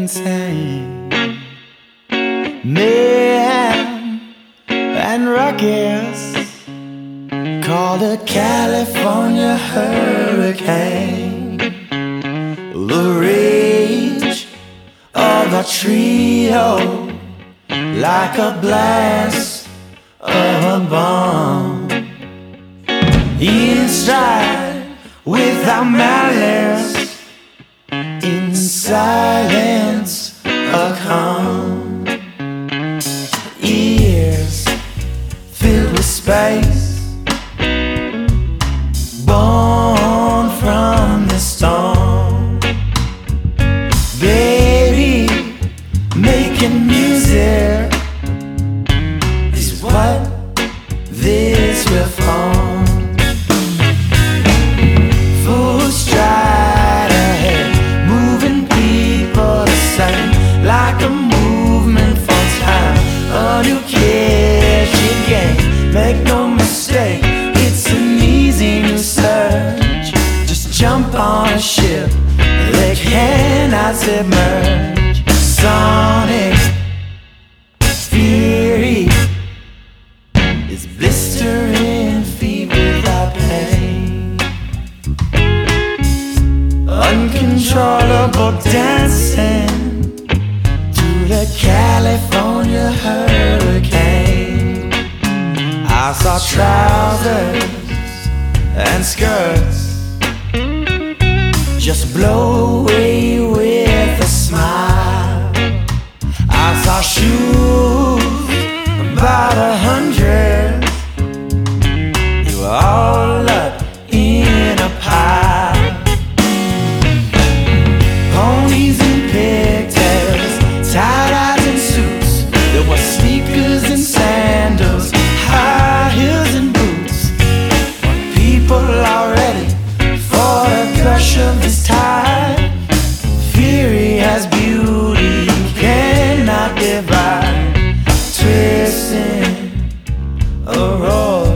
insane. Mayhem and ruckus, called a California hurricane. The rage of a trio, like a blast of a bomb, in stride without malice, in silence a calm. Ears filled with space, born from the storm. Baby, making music is what this will form. Full stride ahead, moving people the same, like a movement for time, a new catchy game. Make no mistake, it's an easy new search. Just jump on a ship, they cannot submerge. Sonic fury is blistering feet without pain. Uncontrollable dancing to the California hurricane. I saw trousers and skirts just blow away with a smile. I saw shoes about 100, they were all up in a pile. Ponies and pigtails, tie-dyes and suits, there were sneakers and sandals, high heels and boots. People are ready for the gush of this tide. Fury has beauty, cannot divide, twisting a roar,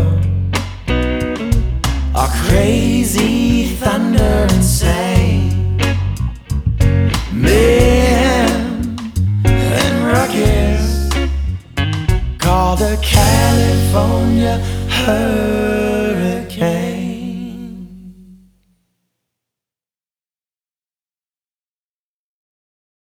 a crazy thunder insane. Mayhem and ruckus, called the California hurricane.